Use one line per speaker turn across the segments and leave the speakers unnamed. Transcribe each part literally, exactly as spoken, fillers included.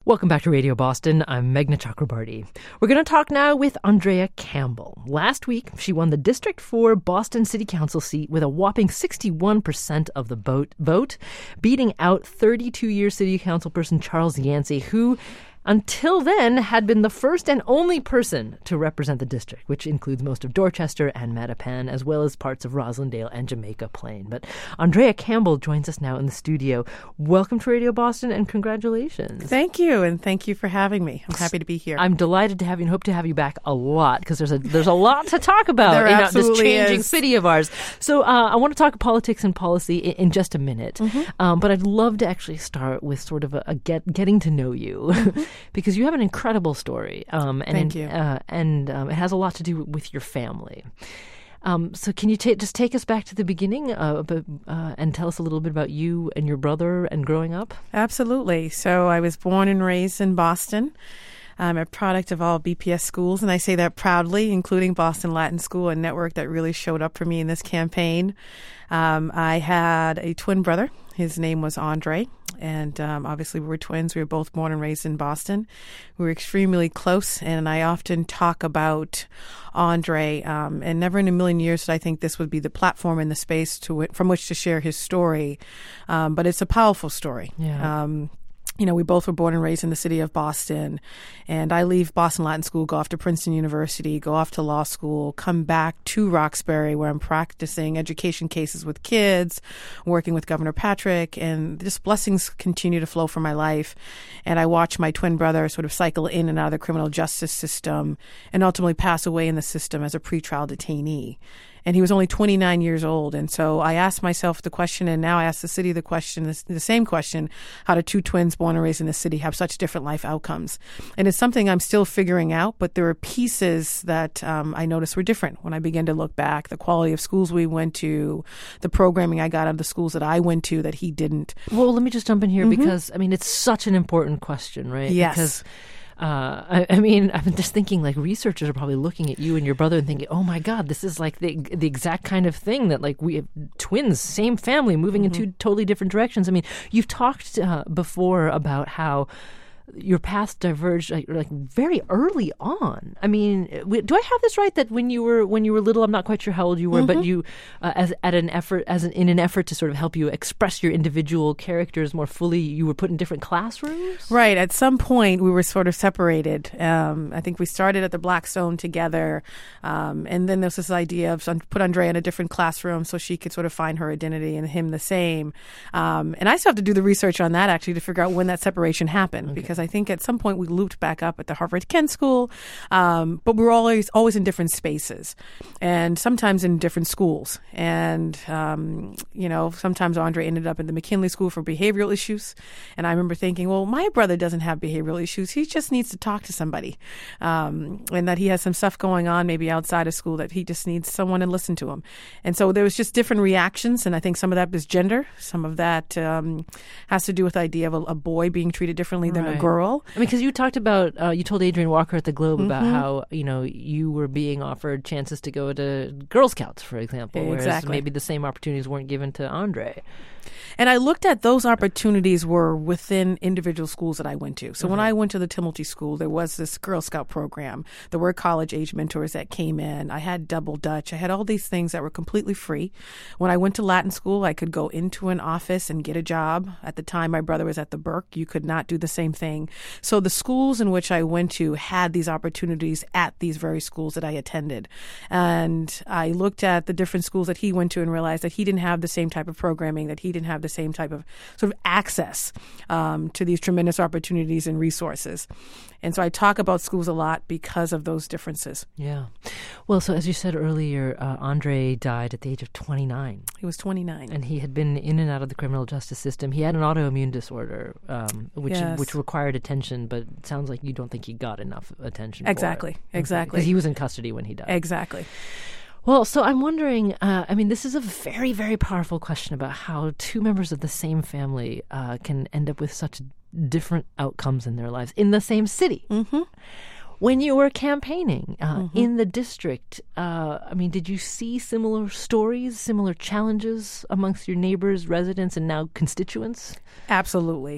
Welcome back to Radio Boston. I'm Meghna Chakrabarty. We're going to talk now with Andrea Campbell. Last week, she won the District four Boston City Council seat with a whopping sixty-one percent of the vote, vote beating out thirty-two-year City Council person Charles Yancey, who until then had been the first and only person to represent the district, which includes most of Dorchester and Mattapan, as well as parts of Roslindale and Jamaica Plain. But Andrea Campbell joins us now in the studio. Welcome to Radio Boston and congratulations.
Thank you, and thank you for having me. I'm happy to be here.
I'm delighted to have you and hope to have you back a lot because there's a there's a lot to talk about
there
in
absolutely
this changing
is.
city of ours. So uh, I want to talk politics and policy in, in just a minute, mm-hmm. um, but I'd love to actually start with sort of a, a get getting to know you mm-hmm. because you have an incredible story. Um, and
Thank
in,
you.
Uh, and um, it has a lot to do with your family. Um, so can you ta- just take us back to the beginning uh, but, uh, and tell us a little bit about you and your brother and growing up?
Absolutely. So I was born and raised in Boston. I'm a product of all B P S schools, and I say that proudly, including Boston Latin School, a network that really showed up for me in this campaign. Um, I had a twin brother. His name was Andre, and um, obviously we were twins. We were both born and raised in Boston. We were extremely close, and I often talk about Andre, um, and never in a million years did I think this would be the platform and the space to w- from which to share his story. Um, but it's a powerful story.
Yeah.
Um, You know, we both were born and raised in the city of Boston, and I leave Boston Latin School, go off to Princeton University, go off to law school, come back to Roxbury where I'm practicing education cases with kids, working with Governor Patrick, and just blessings continue to flow for my life. And I watch my twin brother sort of cycle in and out of the criminal justice system and ultimately pass away in the system as a pretrial detainee. And he was only twenty-nine years old. And so I asked myself the question, and now I ask the city the question, the same question, how do two twins born and raised in the city have such different life outcomes? And it's something I'm still figuring out, but there are pieces that um, I noticed were different when I began to look back. The quality of schools we went to, the programming I got out of the schools that I went to that he didn't.
Well, let me just jump in here
Mm-hmm.
because, I mean, it's such an important question, right?
Yes.
Because Uh, I, I mean, I've been just thinking, like, researchers are probably looking at you and your brother and thinking, oh, my God, this is, like, the the exact kind of thing that, like, we have twins, same family, moving mm-hmm. in two totally different directions. I mean, you've talked uh, before about how your paths diverged like, like very early on. I mean, do I have this right that when you were when you were little, I'm not quite sure how old you were, mm-hmm. but you, uh, as at an effort, as an, in an effort to sort of help you express your individual characters more fully, you were put in different classrooms?
Right. At some point, we were sort of separated. Um, I think we started at the Blackstone together, um, and then there's this idea of put Andrea in a different classroom so she could sort of find her identity, and him the same. Um, and I still have to do the research on that actually to figure out when that separation happened, okay. because I think at some point we looped back up at the Harvard Kent School, um, but we were always always in different spaces, and sometimes in different schools. And um, you know, sometimes Andre ended up in the McKinley School for behavioral issues, and I remember thinking, well, my brother doesn't have behavioral issues; he just needs to talk to somebody, um, and that he has some stuff going on maybe outside of school that he just needs someone to listen to him. And so there was just different reactions, and I think some of that is gender, some of that um, has to do with the idea of a, a boy being treated differently than
right.
a girl.
I mean, because you talked about, uh, you told Adrian Walker at the Globe
mm-hmm.
about how, you know, you were being offered chances to go to Girl Scouts, for example, whereas
exactly.
maybe the same opportunities weren't given to Andre.
And I looked at those opportunities were within individual schools that I went to. So mm-hmm. when I went to the Timilty School, there was this Girl Scout program. There were college-age mentors that came in. I had double Dutch. I had all these things that were completely free. When I went to Latin school, I could go into an office and get a job. At the time, my brother was at the Burke. You could not do the same thing. So the schools in which I went to had these opportunities at these very schools that I attended. And I looked at the different schools that he went to and realized that he didn't have the same type of programming, that he didn't have the same type of sort of access um, to these tremendous opportunities and resources. And so I talk about schools a lot because of those differences.
Yeah. Well, so as you said earlier, uh, Andre died at the age of twenty-nine.
He was twenty-nine.
And he had been in and out of the criminal justice system. He had an autoimmune disorder, um, which
yes.
which required attention, but it sounds like you don't think he got enough attention
Exactly.
for it.
Exactly.
Because he was in custody when he died.
Exactly.
Well, so I'm wondering, uh, I mean, this is a very, very powerful question about how two members of the same family uh, can end up with such different outcomes in their lives in the same city.
Mm-hmm.
When you were campaigning uh,
mm-hmm.
in the district, uh, I mean, did you see similar stories, similar challenges amongst your neighbors, residents, and now constituents?
Absolutely.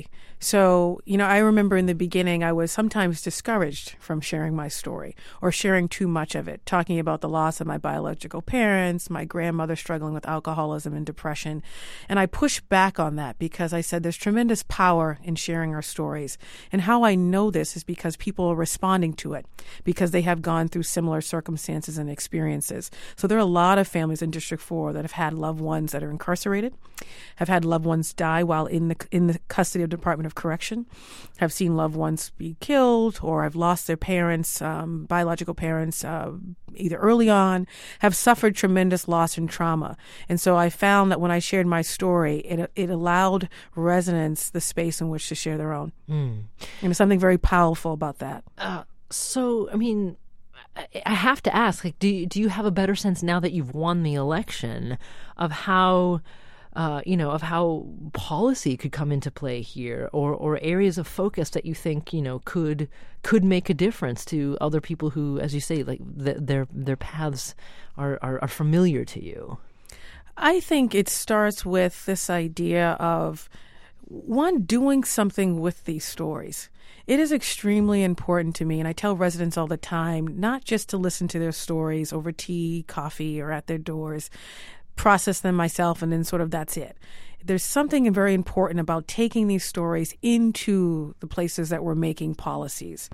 So, you know, I remember in the beginning, I was sometimes discouraged from sharing my story or sharing too much of it, talking about the loss of my biological parents, my grandmother struggling with alcoholism and depression. And I pushed back on that because I said there's tremendous power in sharing our stories. And how I know this is because people are responding to it because they have gone through similar circumstances and experiences. So there are a lot of families in District four that have had loved ones that are incarcerated, have had loved ones die while in the in the custody of the Department of Correction, have seen loved ones be killed, or have lost their parents, um, biological parents, uh, either early on, have suffered tremendous loss and trauma. And so I found that when I shared my story, it it allowed residents the space in which to share their own. Mm. And there's something very powerful about that.
Uh, so, I mean, I have to ask, like, do you, do you have a better sense now that you've won the election of how, uh, you know, of how policy could come into play here, or, or areas of focus that you think, you know, could could make a difference to other people who, as you say, like th- their their paths are, are, are familiar to you?
I think it starts with this idea of, one, doing something with these stories. It is extremely important to me, and I tell residents all the time, not just to listen to their stories over tea, coffee, or at their doors, process them myself, and then sort of that's it. There's something very important about taking these stories into the places that we're making policies,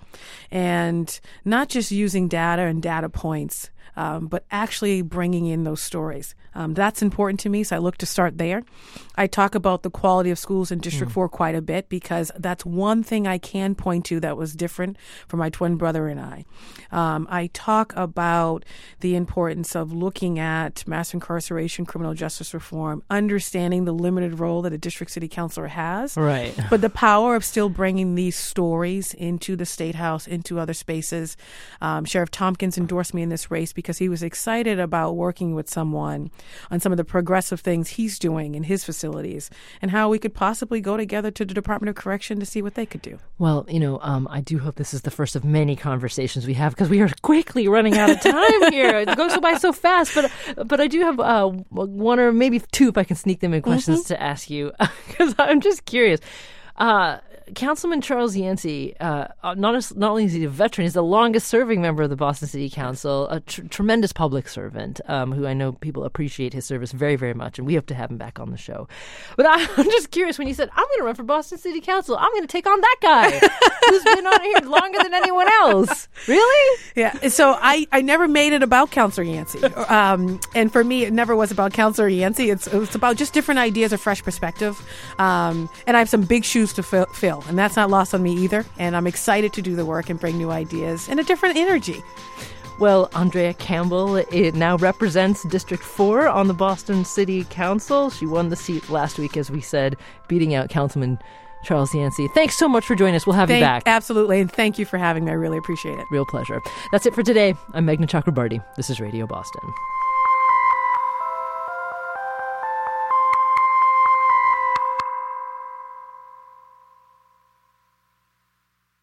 and not just using data and data points, um, but actually bringing in those stories. Um, that's important to me, so I look to start there. I talk about the quality of schools in District mm. four quite a bit because that's one thing I can point to that was different for my twin brother and I. Um, I talk about the importance of looking at mass incarceration, criminal justice reform, understanding the limited role that a district city councilor has,
right?
But the power of still bringing these stories into the State House, into other spaces. Um, Sheriff Tompkins endorsed me in this race because he was excited about working with someone on some of the progressive things he's doing in his facilities and how we could possibly go together to the Department of Correction to see what they could do.
Well, you know, um, I do hope this is the first of many conversations we have because we are quickly running out of time here. It goes by so fast, but but I do have uh, one or maybe two, if I can sneak them in, questions mm-hmm. to ask you because I'm just curious. Uh, Councilman Charles Yancey, uh, not, as, not only is he a veteran, he's the longest-serving member of the Boston City Council, a tr- tremendous public servant um, who I know people appreciate his service very, very much, and we hope to have him back on the show. But I, I'm just curious, when you said, I'm going to run for Boston City Council, I'm going to take on that guy who's been on here longer than anyone else. Really?
Yeah. So I, I never made it about Councilor Yancey. Um, and for me, it never was about Councilor Yancey. It's, it's about just different ideas, a fresh perspective. Um, and I have some big shoes to fill. fill. And that's not lost on me either. And I'm excited to do the work and bring new ideas and a different energy.
Well, Andrea Campbell it now represents District four on the Boston City Council. She won the seat last week, as we said, beating out Councilman Charles Yancey. Thanks so much for joining us. We'll have
thank,
you back.
Absolutely. And thank you for having me. I really appreciate it.
Real pleasure. That's it for today. I'm Meghna Chakrabarti. This is Radio Boston.